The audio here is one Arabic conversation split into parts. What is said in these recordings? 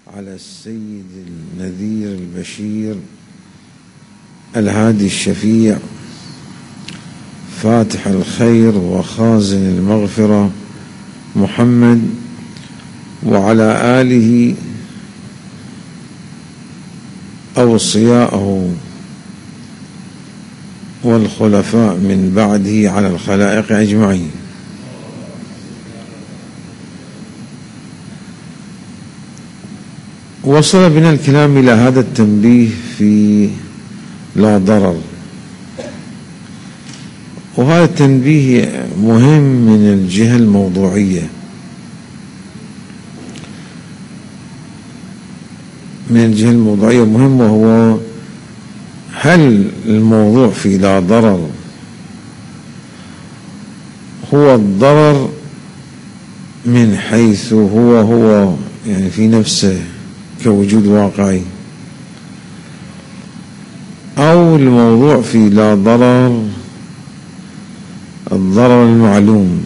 على السيد النذير البشير الهادي الشفيع فاتح الخير وخازن المغفرة محمد وعلى آله أوصياءه والخلفاء من بعده على الخلائق أجمعين. وصل بنا الكلام إلى هذا التنبيه في لا ضرر، وهذا التنبيه مهم من الجهة الموضوعية، مهم، وهو هل الموضوع في لا ضرر هو الضرر من حيث هو يعني في نفسه كوجود واقعي، أو الموضوع في لا ضرر الضرر المعلوم،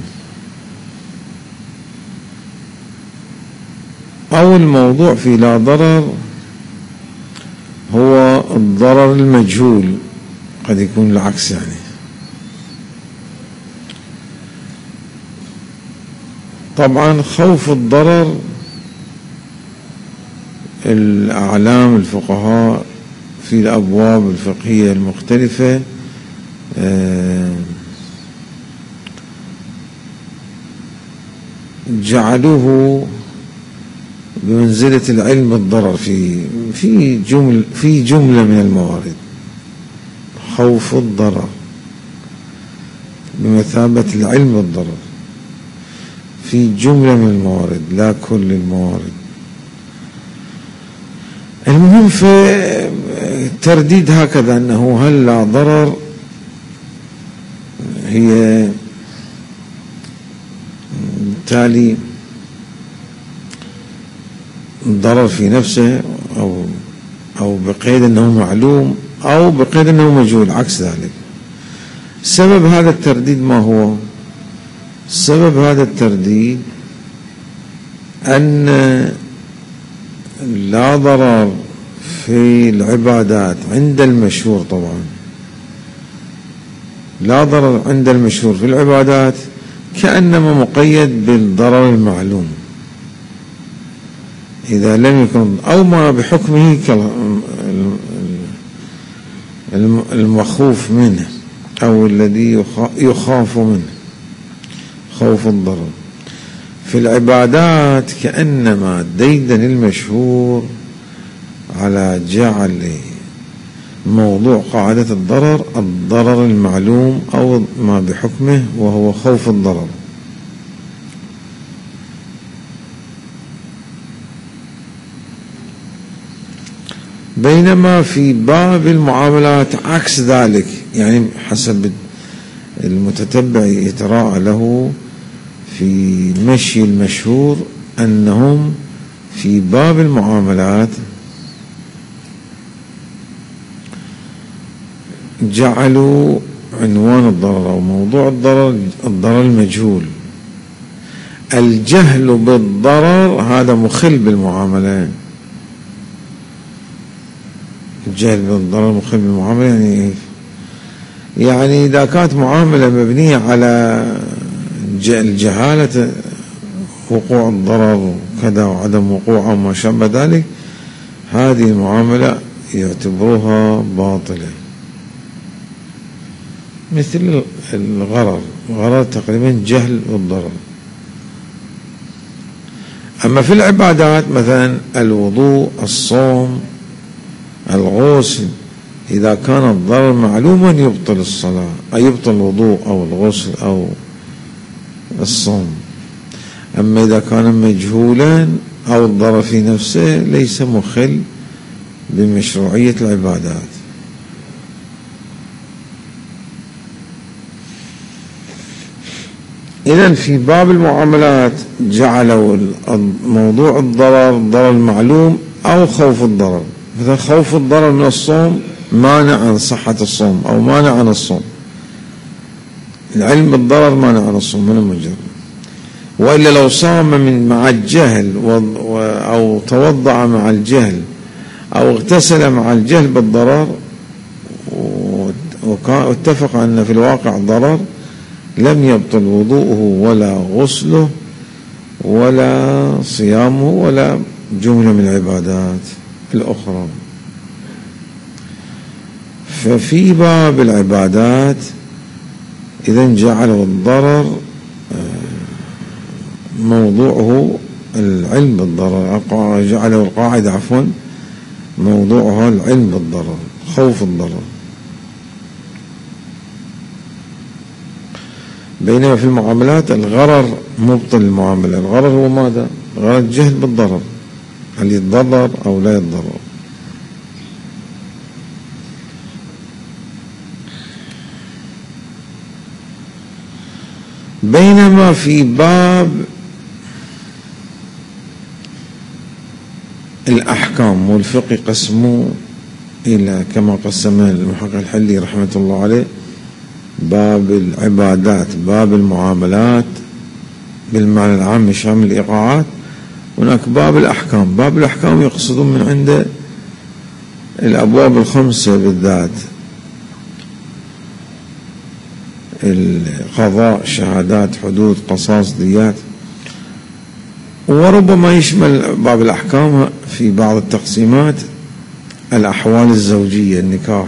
أو الموضوع في لا ضرر هو الضرر المجهول، قد يكون العكس. يعني طبعا خوف الضرر الأعلام الفقهاء في الأبواب الفقهية المختلفة جعلوه بمنزلة العلم الضرر في جملة من الموارد. خوف الضرر بمثابة العلم الضرر في جملة من الموارد، لا كل الموارد. المهم في الترديد هكذا أنه هل لا ضرر هي بالتالي ضرر في نفسه أو بقيد أنه معلوم أو بقيد أنه مجهول، عكس ذلك. سبب هذا الترديد ما هو؟ سبب هذا الترديد أن لا ضرر في العبادات عند المشهور، طبعا لا ضرر عند المشهور في العبادات كأنما مقيد بالضرر المعلوم إذا لم يكن أو ما بحكمه المخوف منه أو الذي يخاف منه، خوف الضرر. في العبادات كأنما ديدن المشهور على جعل موضوع قاعدة الضرر المعلوم أو ما بحكمه، وهو خوف الضرر. بينما في باب المعاملات عكس ذلك، يعني حسب المتتبع يتراءى له في مشي المشهور أنهم في باب المعاملات جعلوا عنوان الضرر أو موضوع الضرر المجهول. الجهل بالضرر هذا مخل بالمعاملة. الجهل بالضرر مخل بالمعاملة، يعني إذا كانت معاملة مبنية على الجهالة وقوع الضرر وكذا وعدم وقوعه وما شابه ذلك، هذه المعاملة يعتبروها باطلة. مثل الغرر تقريبا جهل بالضرر. أما في العبادات مثلا الوضوء، الصوم، الغسل، إذا كان الضرر معلوما يبطل الصلاة، أي يبطل الوضوء أو الغسل أو الصوم. أما إذا كان مجهولا أو الضرر في نفسه ليس مخل بمشروعية العبادات. إذن في باب المعاملات جعلوا موضوع الضرر المعلوم أو خوف الضرر. مثلا خوف الضرر من الصوم مانع عن صحة الصوم أو مانع عن الصوم، العلم بالضرر مانع عن الصوم من المجرد. وإلا لو صام مع الجهل أو توضأ مع الجهل أو اغتسل مع الجهل بالضرر واتفق أن في الواقع ضرر، لم يبطل وضوءه ولا غسله ولا صيامه ولا جملة من العبادات الأخرى. ففي باب العبادات إذا جعله الضرر موضوعه العلم بالضرر، جعله القاعدة عفوا موضوعها العلم بالضرر، خوف الضرر. بينما في المعاملات الغرر مبطل المعاملة. الغرر هو ماذا؟ غرر الجهل بالضرر، هل يتضرر أو لا يتضرر. بينما في باب الأحكام والفقه قسموه إلى كما قسمه المحقق الحلي رحمة الله عليه: باب العبادات، باب المعاملات بالمعنى العام شامل الإيقاعات، هناك باب الأحكام. باب الأحكام يقصدون من عند الأبواب الخمسة بالذات: القضاء، شهادات، حدود، قصاص، ديات. وربما يشمل باب الأحكام في بعض التقسيمات الأحوال الزوجية، النكاح،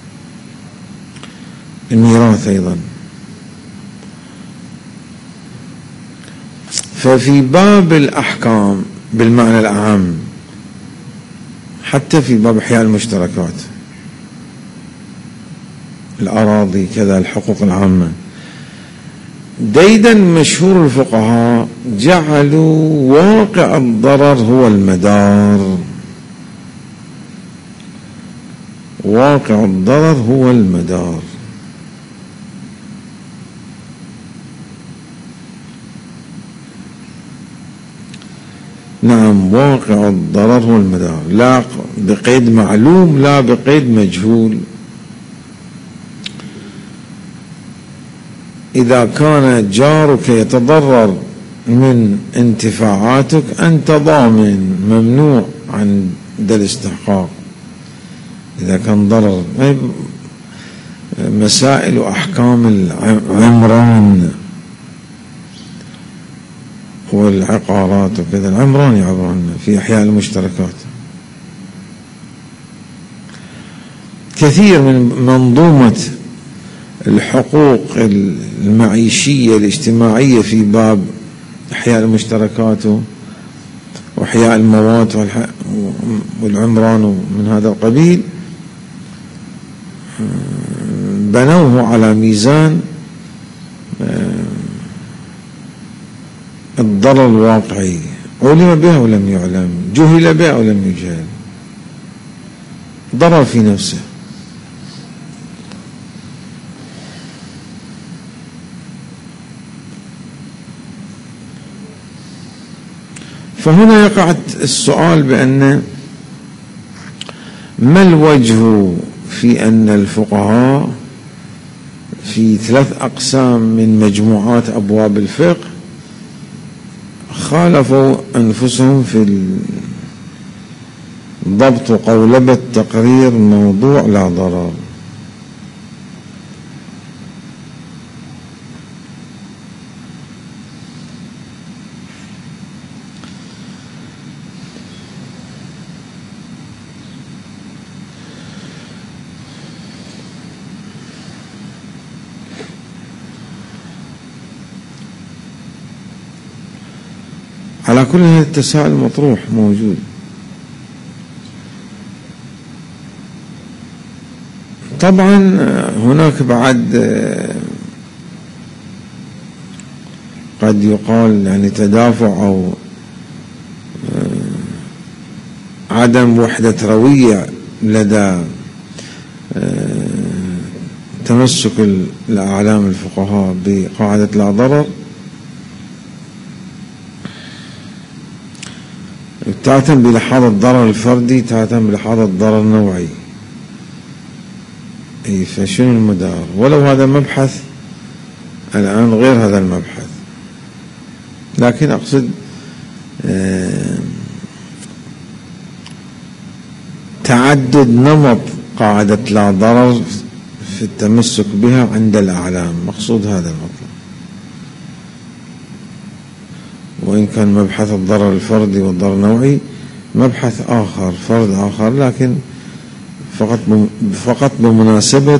الميراث أيضا. ففي باب الأحكام بالمعنى العام، حتى في باب إحياء المشتركات، الأراضي كذا، الحقوق العامة، ديدا مشهور الفقهاء جعلوا واقع الضرر هو المدار، واقع الضرر هو المدار. نعم، واقع الضرر هو المدار، لا بقيد معلوم لا بقيد مجهول. إذا كان جارك يتضرر من انتفاعاتك أنت ضامن، ممنوع عند الاستحقاق إذا كان ضرر. مسائل وأحكام العمران والعقارات وكذا، العمران يعبرون في إحياء المشتركات. كثير من منظومة الحقوق المعيشية الاجتماعية في باب إحياء المشتركات وإحياء الموات والعمران من هذا القبيل بنوه على ميزان الضرر الواقعي، علم به ولم يعلم، جهل به ولم يجهل، ضرر في نفسه. فهنا يقع السؤال بأن ما الوجه في أن الفقهاء في 3 أقسام من مجموعات أبواب الفقه خالفوا أنفسهم في ضبط قولبة تقرير موضوع لا ضرر. على كل هذا التساؤل مطروح موجود. طبعا هناك بعد قد يقال يعني تدافع أو عدم وحدة روية لدى تمسك الأعلام الفقهاء بقاعدة لا ضرر، تأتم بلحاظ الضرر الفردي، تأتم بلحاظ الضرر النوعي. فشنو المدار؟ ولو هذا مبحث الآن غير هذا المبحث. لكن أقصد تعدد نمط قاعدة لا ضرر في التمسك بها عند الأعلام، مقصود هذا المطلب. وإن كان مبحث الضرر الفردي والضرر النوعي مبحث آخر، فرد آخر، لكن فقط بمناسبة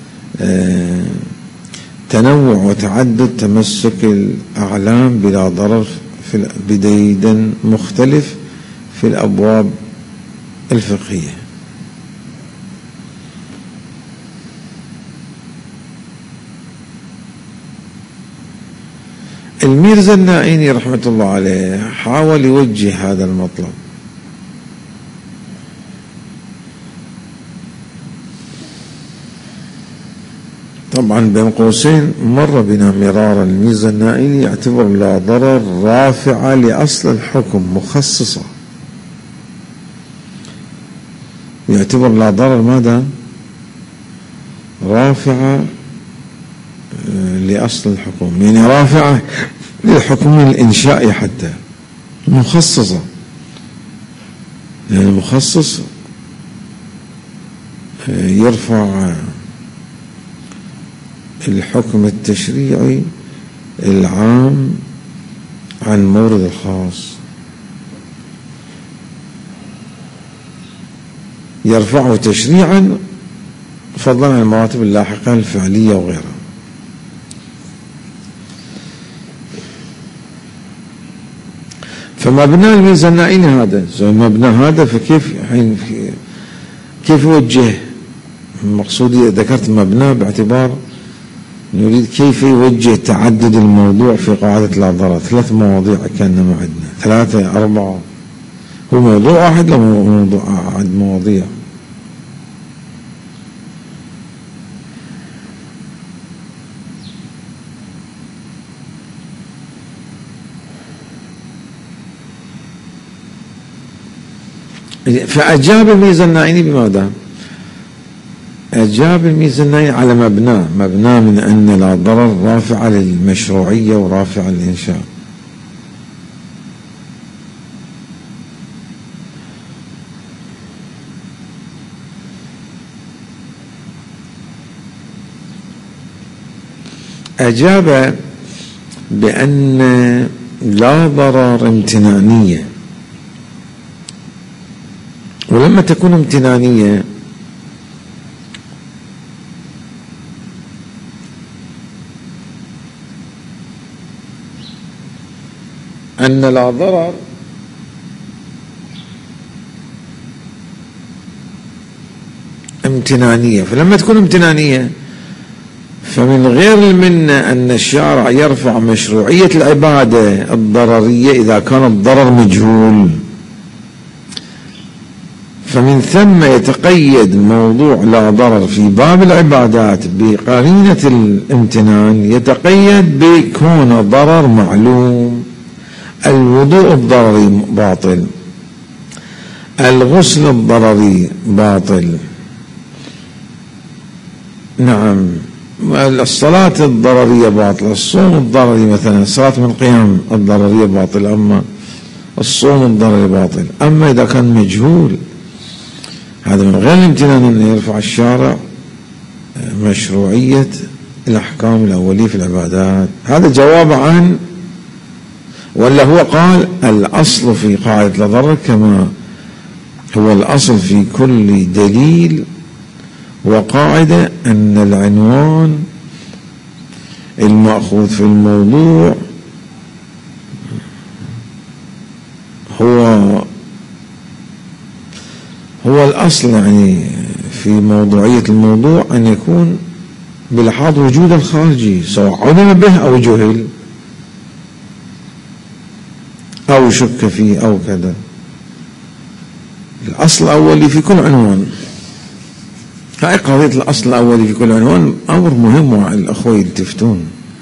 تنوع وتعدد تمسك الأعلام بلا ضرر بديدا مختلف في الأبواب الفقهية. الميرزا النائيني رحمة الله عليه حاول يوجه هذا المطلب، طبعا بين قوسين مر بنا مرارا الميرزا النائيني يعتبر لا ضرر رافعة لأصل الحكم مخصصة، يعتبر لا ضرر ماذا؟ رافعة لأصل الحكم، يعني رافعة للحكم الإنشائي حتى مخصصة، يعني مخصص يرفع الحكم التشريعي العام عن مورد الخاص، يرفعه تشريعا فضلا عن المراتب اللاحقة الفعلية وغيرها. فمبنى الميرزا النائيني هذا، مبنى هذا، فكيف كيف يوجه؟ مقصودي ذكرت مبنى باعتبار نريد كيف يوجه تعدد الموضوع في قاعدة لا ضرر. 3 مواضيع كأنما عندنا 3 4، هو موضوع واحد لو موضوع عد مواضيع. فأجاب الميرزا النائيني بماذا؟ أجاب الميرزا النائيني على مبنى من أن لا ضرر رافعة للمشروعية ورافعة للإنشاء. أجاب بأن لا ضرر امتنانية، ولما تكون امتنانية أن لا ضرر امتنانية، فلما تكون امتنانية فمن غير المنة أن الشارع يرفع مشروعية العبادة الضررية إذا كان الضرر مجهول، فمن ثم يتقيد موضوع لا ضرر في باب العبادات بقرينة الامتنان، يتقيد بكون ضرر معلوم. الوضوء الضرري باطل، الغسل الضرري باطل، نعم، الصلاة الضررية باطلة، الصوم الضرري مثلا صلاة من قيام الضررية باطل، أما الصوم الضرري باطل. أما إذا كان مجهول هذا من غير الامتنان أن يرفع الشارع مشروعية الأحكام الأولية في العبادات. هذا جواب عن، ولا هو قال الأصل في قاعدة لا ضرر كما هو الأصل في كل دليل وقاعدة أن العنوان المأخوذ في الموضوع هو الأصل، يعني في موضوعية الموضوع أن يكون بلحاظ وجود الخارجي سواء علم به أو جهل أو شك فيه أو كذا. الأصل الأولي في كل عنوان، هاي قضية الأصل الأولي في كل عنوان أمر مهم الأخوة يلتفتون.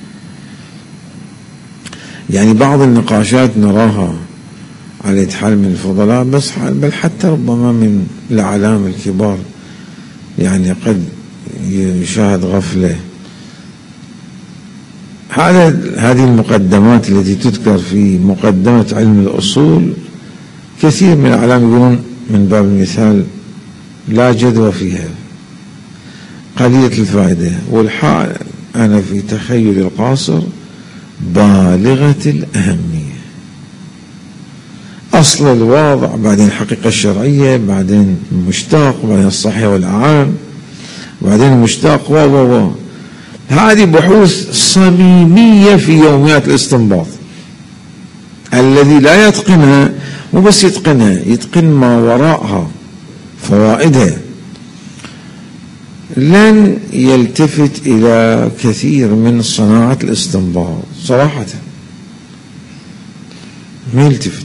يعني بعض النقاشات نراها على حال من الفضلاء بس، بل حتى ربما من الأعلام الكبار، يعني قد يشاهد غفلة هذه المقدمات التي تذكر في مقدمة علم الأصول كثير من الأعلام يقولون من باب المثال لا جدوى فيها، قليلة الفائدة، والحال أنا في تخيل القاصر بالغة الأهمية. أصل الواضع، بعدين الحقيقة الشرعية، بعدين المشتاق، بعدين الصحيح والأعام، بعدين المشتاق هذه بحوث صميمية في يوميات الاستنباط. الذي لا يتقنها مو بس يتقنها، يتقن ما وراءها فوائدها، لن يلتفت إلى كثير من صناعة الاستنباط صراحة، ما يلتفت.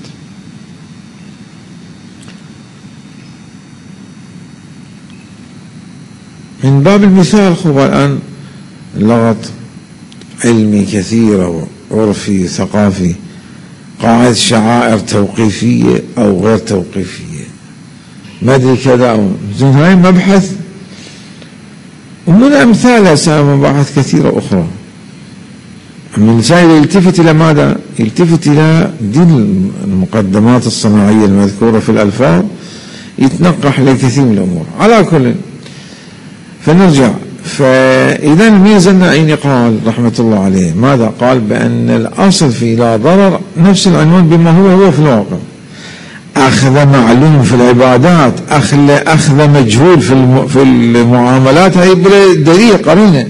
من باب المثال خب الآن لغط علمي كثير وعرفي ثقافي، قاعدة شعائر توقيفية أو غير توقيفية، ما أدري كذا أو زين، هاي مبحث ومن أمثالها مباحث كثيرة أخرى. من الإنسان يلتفت إلى ماذا؟ يلتفت إلى دين المقدمات الصناعية المذكورة في الألفاظ، يتنقح لكثير من الأمور. على كل، فنرجع. فإذا الميزة النعيني قال رحمة الله عليه ماذا؟ قال بأن الأصل في لا ضرر نفس العنوان بما هو في الواقع. أخذ معلوم في العبادات، أخذ مجهول في المعاملات، هي بلا دليل قرينة.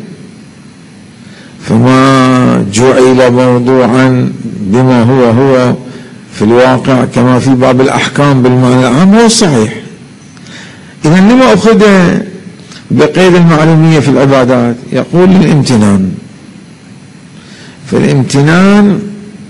فما جعل موضوعا بما هو في الواقع كما في باب الأحكام بالمعنى العام هو الصحيح. إذا لما أخذ بقيد المعلومية في العبادات؟ يقول الامتنان. فالامتنان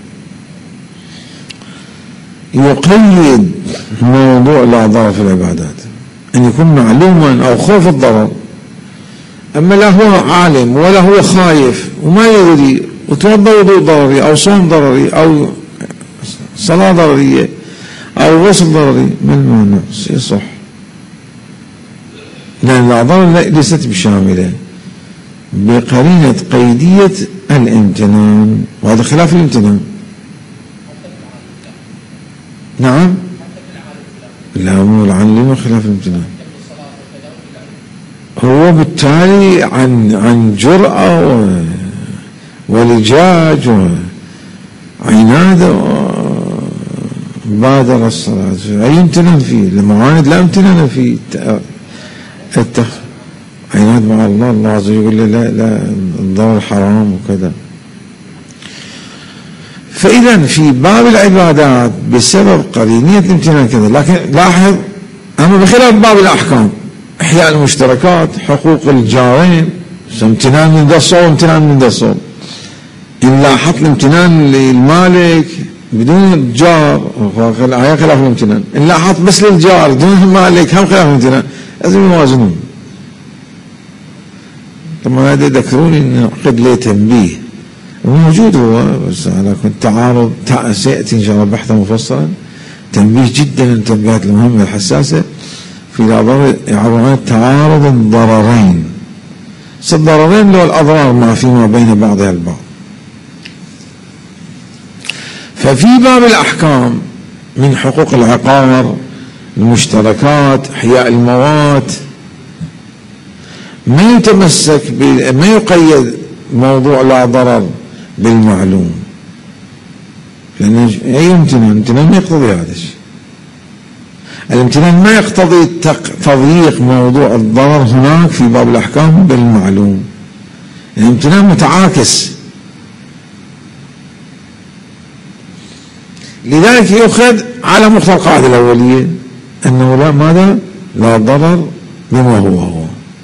يقيد موضوع لا ضرر في العبادات، أن يكون معلوما أو خوف الضرر. أما لا هو عالم ولا هو خايف وما يدري وتوضأ وضوء ضرري أو صوم ضرري أو صلاة ضررية أو غسل ضرري، ما المانع؟ يصح، لأن لا ضرر ليست بشاملة بقرينة قيدية الامتنان، وهذا خلاف الامتنان. نعم، لا مو العلم خلاف الامتنان، هو بالتالي عن جرأة ولجاج وعناد بادر الصلاة، أي امتنان فيه؟ المعاند لا امتنان فيه. عناد مع الله عز وجل يقول لا الضرر حرام وكذا. فإذا في باب العبادات بسبب قرينية الامتنان كذا. لكن لاحظ، أما بخلاف باب الأحكام، إحياء المشتركات، حقوق الجارين، امتنان من ذا الصوم، امتنان من ذا الصوم. إن لاحظت الامتنان للمالك بدون الجار هي خلاف الامتنان، إن لاحظت بس للجار دون المالك هم خلاف الامتنان، لازم يوازنون. طبعا هذا يذكروني إن عقد لي تنبيه موجود هو، بس على كل تعارض سيأتي إن شاء الله بحثا مفصلا، تنبيه جدا من التنبيهات المهمة الحساسة في عبارة عن تعارض الضررين. الضررين لو الأضرار ما فيما بين بعضها البعض. ففي باب الأحكام من حقوق العقار، المشتركات، إحياء الموات، ما يتمسك ما يقيد موضوع لا ضرر بالمعلوم، لأن أي امتنان ما يقتضي هذا الشيء. الامتنان ما يقتضي تضييق موضوع الضرر هناك في باب الأحكام بالمعلوم، الامتنان متعاكس. لذلك يؤخذ على مقتضى القاعدة الأولية أنه لا ماذا؟ لا ضرر بما هو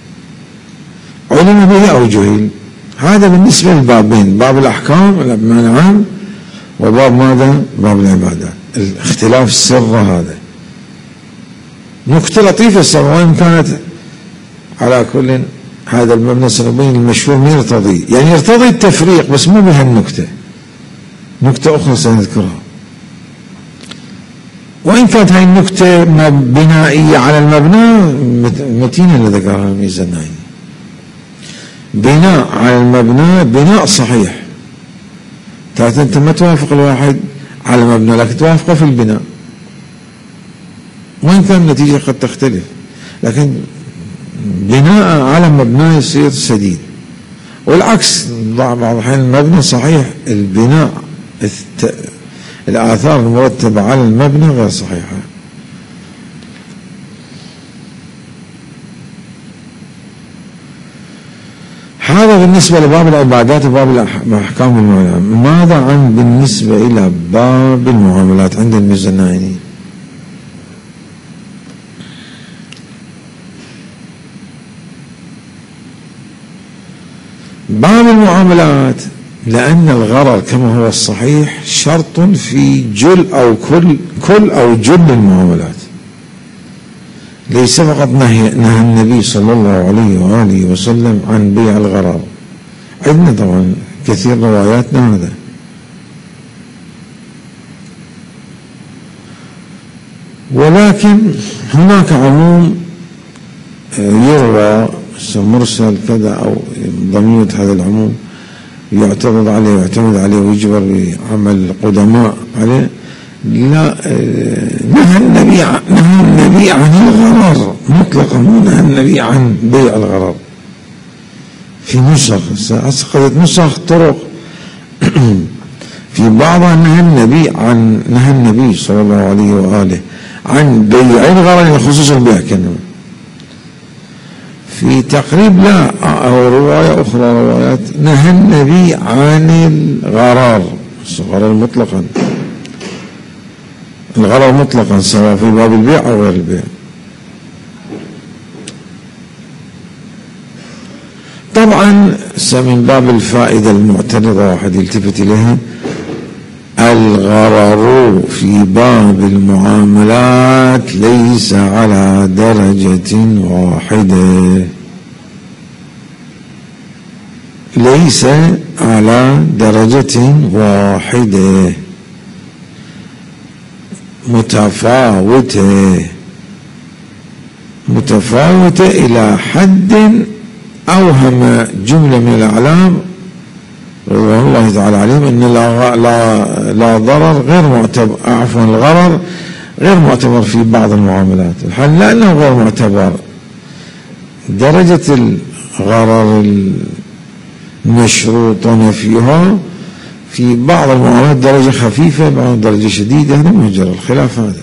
علم به أو جهل. هذا بالنسبة للبابين، باب الأحكام بمعنى عام، وباب ماذا؟ باب العبادات. الاختلاف السر هذا نكتة لطيفة السر، وإن كانت على كل هذا المبنى سنبين المشهور ما يرتضي، يعني يرتضي التفريق بس مو بهالنكتة، نكتة أخرى سنذكرها. وإن كانت هاي النكتة بنائية على المبنى متينة اللي ذكرها الميزة النعيني، بناء على المبنى بناء صحيح أنت ما توافق الواحد على مبنى لكن توافقه في البناء، وإن كان النتيجة قد تختلف، لكن بناء على مبنى يصير سديد. والعكس بعض الأحيان المبنى صحيح، البناء الآثار المرتبة على المبنى غير صحيحة. هذا بالنسبة لباب العبادات وباب الأحكام المعاملات. ماذا عن بالنسبة إلى باب المعاملات عند الميزانيين؟ باب المعاملات لأن الغرر كما هو الصحيح شرط في جل أو كل أو جل المعاملات، ليس فقط نهى النبي صلى الله عليه وآله وسلم عن بيع الغرر، عندنا طبعا كثير رواياتنا هذا. ولكن هناك عموم يروى مرسل كذا أو ضمير هذا العموم يعتمد عليه ويجبر بعمل القدماء عليه. لا، نهى النبي عن الغرر مطلقا، نهى النبي عن بيع الغرر. في نسخ أسقطت نسخ طرق في بعضها نهى النبي صلى الله عليه وآله عن بيع الغرر خصوصا البيع كنما. في تقريب لا، أو رواية أخرى روايات نهى النبي عن الغرر مطلقا، الغرر مطلقا سواء في باب البيع أو غير البيع. طبعا من باب الفائدة المعترضة واحد يلتفت إليها، الغرر في باب المعاملات ليس على درجة واحدة، ليس على درجة واحدة، متفاوتة إلى حد أوهم جملة من الأعلام رضوان الله تعالى عليهم أن لا ضرر غير معتبر، عفوا الغرر غير معتبر في بعض المعاملات. الحال لأنه غير معتبر، درجة الغرر المشروط نفيها في بعض المعاملات درجة خفيفة، بعض درجة شديدة، هذا مجرى الخلاف هذا.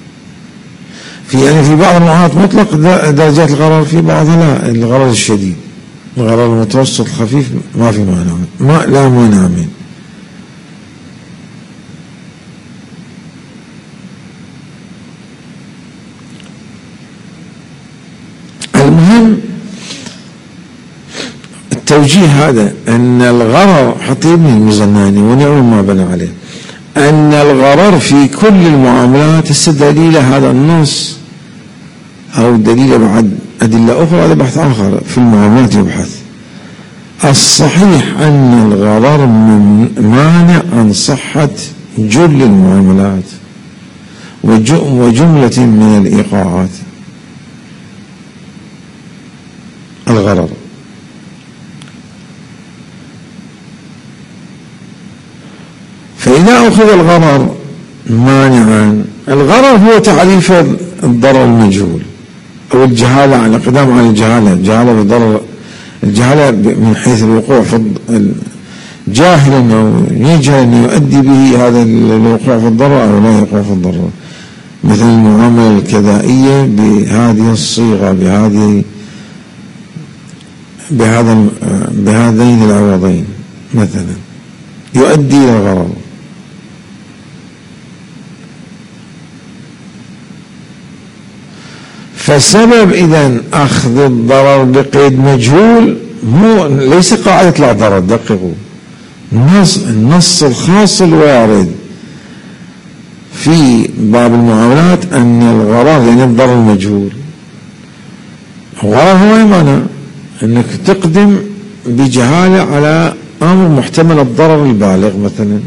في بعض المعاملات مطلق درجات الغرر، في بعضها لا، الغرر الشديد، الغرر المتوسط الخفيف ما في مانع، لا مانع منه. المهم التوجيه هذا أن الغرر حتى يبني الميزاناني ونعم ما بنى عليه، أن الغرر في كل المعاملات الدليل هذا النص أو دليل بعد أدلة أخرى، هذا بحث آخر في المعاملات يبحث. الصحيح أن الغرر مانع عن صحة جل المعاملات وجملة من الإيقاعات. الغرر فإذا أخذ الغرر مانعا، الغرر هو تعريف الضرر المجهول أو الجهالة، على قدام على الجهالة بالضرر، الجهالة من حيث الوقوع في جاهلا أو يجهل أن يؤدي به هذا الوقوع في الضرر أو لا يقوع في الضرر، مثل المعاملة الكذائية بهذه الصيغة بهذين العوضين مثلا يؤدي إلى الغرر. فسبب إذن أخذ الضرر بقيد مجهول ليس قاعدة لا ضرر، دققوا النص الخاص الوارد في باب المعاملات أن الغرر يعني الضرر المجهول. الغرر هو معنى أنك تقدم بجهالة على أمر محتمل الضرر البالغ مثلا.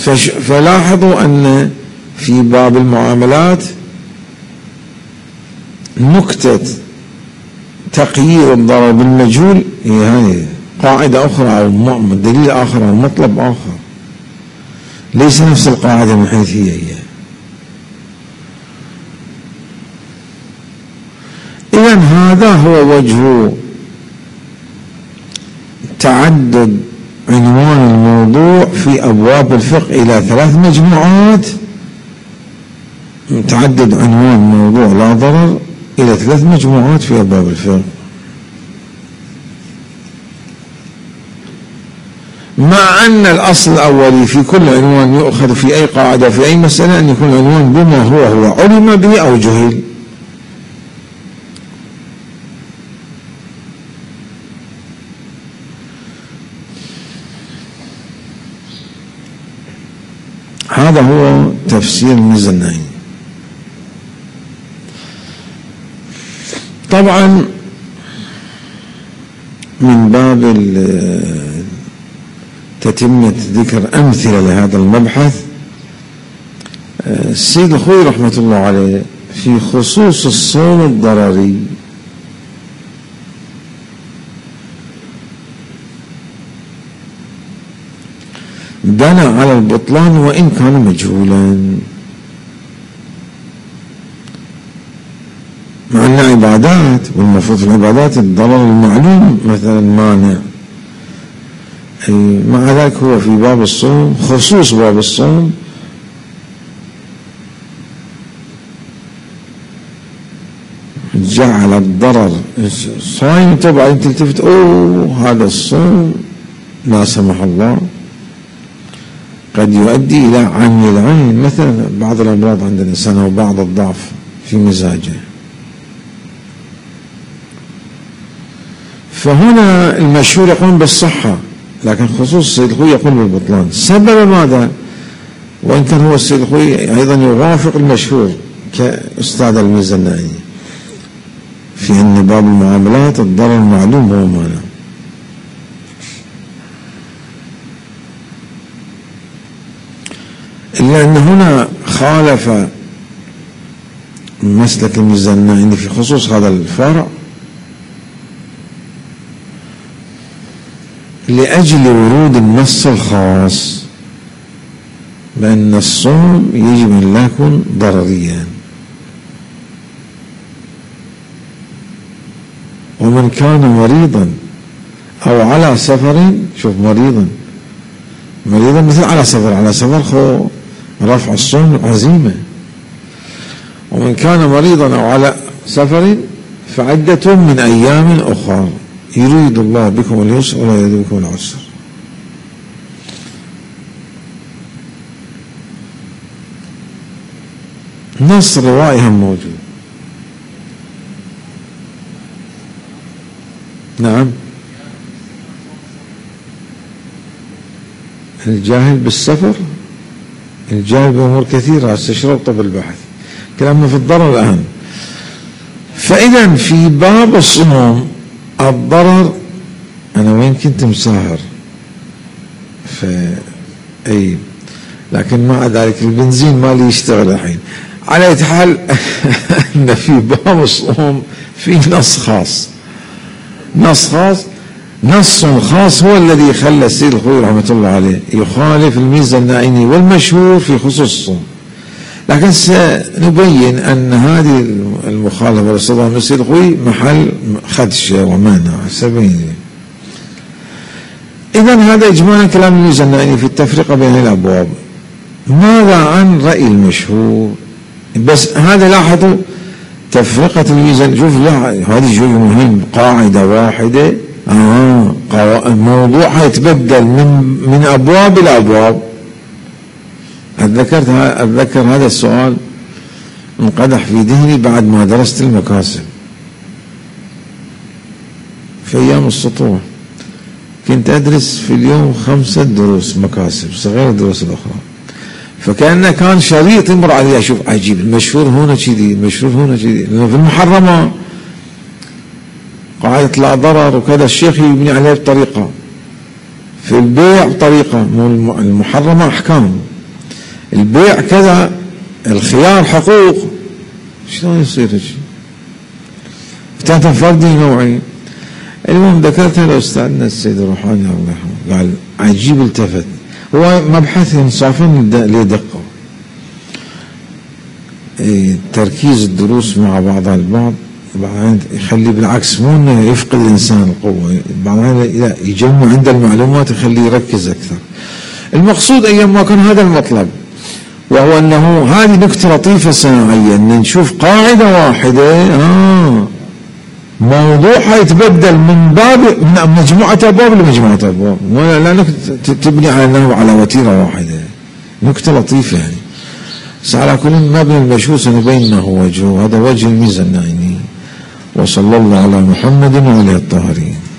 فلاحظوا أن في باب المعاملات نكتة تقييد الضرر بالمجهول هي هذه قاعدة أخرى أو دليل آخر أو مطلب آخر، ليس نفس القاعدة من حيث هي. إذن هذا هو وجه تعدد عنوان الموضوع في أبواب الفقه إلى 3 مجموعات. تعدد عنوان موضوع لا ضرر إلى 3 مجموعات في أبواب الفقه، مع أن الأصل الأولي في كل عنوان يؤخذ في أي قاعدة في أي مسألة أن يكون العنوان بما هو علم به أو جهل. هذا هو تفسير الميزانين. طبعا من باب تتمة ذكر أمثلة لهذا المبحث، السيد الخوئي رحمة الله عليه في خصوص الصوم الضرري بنى على البطلان وإن كان مجهولا، مع أن عبادات والمفروض في العبادات الضرر المعلوم مثلا مانع، مع ذلك هو في باب الصوم خصوص باب الصوم جعل الضرر صايم تبع تلتفت هذا الصوم لا سمح الله قد يؤدي إلى عمي العين، مثلا بعض الأمراض عند الإنسان أو بعض الضعف في مزاجه. فهنا المشهور يقول بالصحة، لكن خصوص السيد الخوئي يقول بالبطلان. سبب ماذا؟ وإن كان هو السيد الخوئي أيضا يوافق المشهور كأستاذ الميزانين في أن باب المعاملات الضرر المعلوم هو مانع. إلا أن هنا خالف مسلك الميزانين في خصوص هذا الفرع لأجل ورود النص الخاص بأن الصوم يجب أن لا يكون ضرريا، ومن كان مريضا أو على سفر، شوف مريضا مثل على سفر خو رفع الصوم عزيمة، ومن كان مريضا أو على سفر فعدة من أيام أخرى يريد الله بكم اليسر ولا يريد بكم العسر. نص روائهم موجود. نعم، الجاهل بالسفر، الجاهل بأمور كثيرة استشرطت بالبحث، كلامنا في الضرر الآن. فإذا في باب الصوم الضرر، أنا وين كنت مسافر أي، لكن مع ذلك البنزين مالي يشتغل الحين. على أي حال أن في باب الصوم في نص خاص هو الذي خلى السيد الخوئي رحمة الله عليه يخالف الميزانين والمشهور في خصوص الصوم. لكن سنبين أن هذه المخالفة والاصطدام بالسيد الخوئي محل خدشة ومانع سبين. إذن هذا إجمالا كلام الميزانين في التفرقة بين الأبواب. ماذا عن رأي المشهور؟ بس هذا لاحظوا تفرقة الميزان. شوف هذه شيء مهم، قاعدة واحدة الموضوع هيتبدل من أبواب إلى أبواب. أتذكر هذا السؤال انقدح في ذهني بعد ما درست المكاسب في أيام السطوع. كنت أدرس في اليوم 5 دروس مكاسب صغيرة الدروس الأخرى، فكأنه كان شريط يمر علي أشوف عجيب المشهور هنا كذي، المشهور هنا كذي. لأنه في المحرمة قاعدة لا ضرر وكذا الشيخ يبني عليه بطريقة، في البيع بطريقة، المحرمة أحكام البيع كذا، الخيار حقوق. شلون يصير هيك؟ فرق نوعين. المهم ذكرتها لأستاذنا السيد الروحاني الله يرحمه، قال عجيب التفت، هو مبحث إنصافا لدقة، تركيز الدروس مع بعضها البعض، بعضين يخلي بالعكس مو انه يفقد الانسان القوه، بعضين لا يجمع عنده المعلومات يخليه يركز اكثر. المقصود ايام ما كان هذا المطلب، وهو انه هذه نكته لطيفه صناعيه، ان نشوف قاعده واحده موضوعها يتبدل من باب، من مجموعه ابواب لمجموعه ابواب، لا تبني على انه على وتيره واحده. نكته لطيفه يعني. بس على كل مبني المشهوس نبين ما هو وجهه، هذا وجه الميزه النائمي. وصلى الله على محمد وعلى الطاهرين.